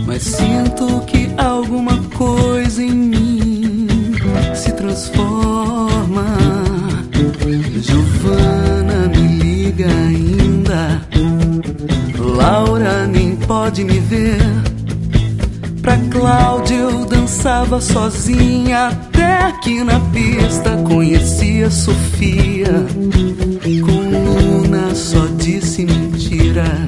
mas sinto que alguma coisa em mim se transforma. Giovana me liga ainda, Laura nem pode me ver. Pra Cláudia eu dançava sozinha, até que na pista conheci a Sofia. Com Luna só disse mentira.